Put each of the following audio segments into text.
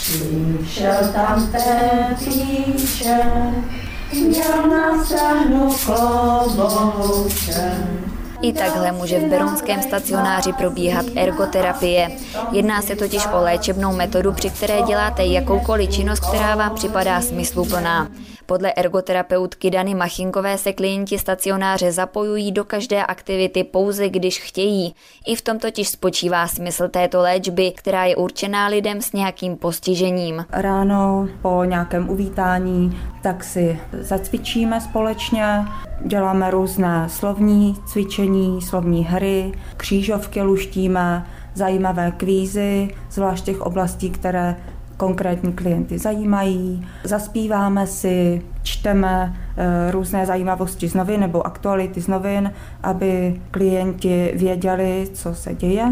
Šel tam Pepíček, měl na stranu klobouček. I takhle může v berounském stacionáři probíhat ergoterapie. Jedná se totiž o léčebnou metodu, při které děláte jakoukoliv činnost, která vám připadá smysluplná. Podle ergoterapeutky Dany Machinkové se klienti stacionáře zapojují do každé aktivity pouze, když chtějí. I v tom totiž spočívá smysl této léčby, která je určená lidem s nějakým postižením. Ráno po nějakém uvítání tak si zacvičíme společně, děláme různé slovní cvičení, slovní hry, křížovky luštíme, zajímavé kvízy, zvlášť těch oblastí, které konkrétní klienty zajímají. Zaspíváme si, čteme různé zajímavosti z novin nebo aktuality z novin, aby klienti věděli, co se děje.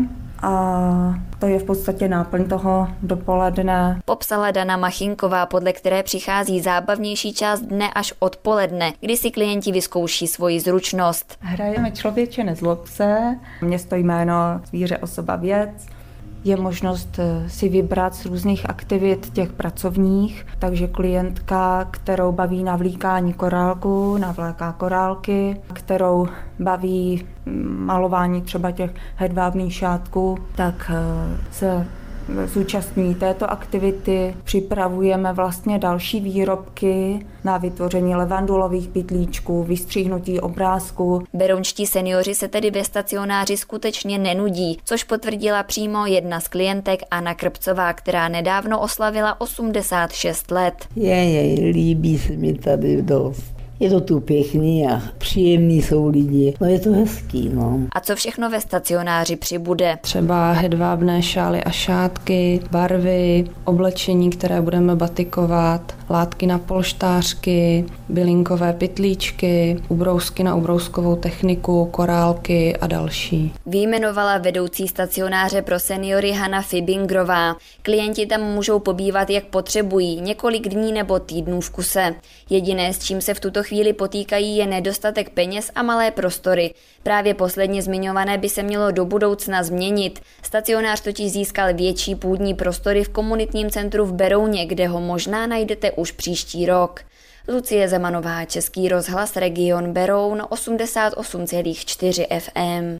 A to je v podstatě náplň toho dopoledne. Popsala Dana Machinková, podle které přichází zábavnější část dne až odpoledne, kdy si klienti vyzkouší svoji zručnost. Hrajeme Člověče nezlob se, město, jméno, zvíře, osoba, věc. Je možnost si vybrat z různých aktivit těch pracovních, takže klientka, kterou baví navlíkání korálku, navléká korálky, kterou baví malování třeba těch hedvábných šátků, tak se zúčastní této aktivity. Připravujeme vlastně další výrobky na vytvoření levandulových pytlíčků, vystříhnutí obrázků. Berounští seniori se tedy ve stacionáři skutečně nenudí, což potvrdila přímo jedna z klientek Anna Krpcová, která nedávno oslavila 86 let. Líbí se mi tady dost. Je to tu pěkný a příjemný jsou lidi. No je to hezký, no. A co všechno ve stacionáři přibude? Třeba hedvábné šály a šátky, barvy, oblečení, které budeme batikovat, látky na polštářky, bylinkové pytlíčky, ubrousky na ubrouskovou techniku, korálky a další. Vyjmenovala vedoucí stacionáře pro seniory Hana Fibingrová. Klienti tam můžou pobývat, jak potřebují, několik dní nebo týdnů v kuse. Jediné, s čím se v tuto chvíli potýkají, je nedostatek peněz a malé prostory. Právě posledně zmiňované by se mělo do budoucna změnit. Stacionář totiž získal větší půdní prostory v komunitním centru v Berouně, kde ho možná najdete už příští rok. Lucie Zemanová, Český rozhlas, region Beroun, 88,4 FM.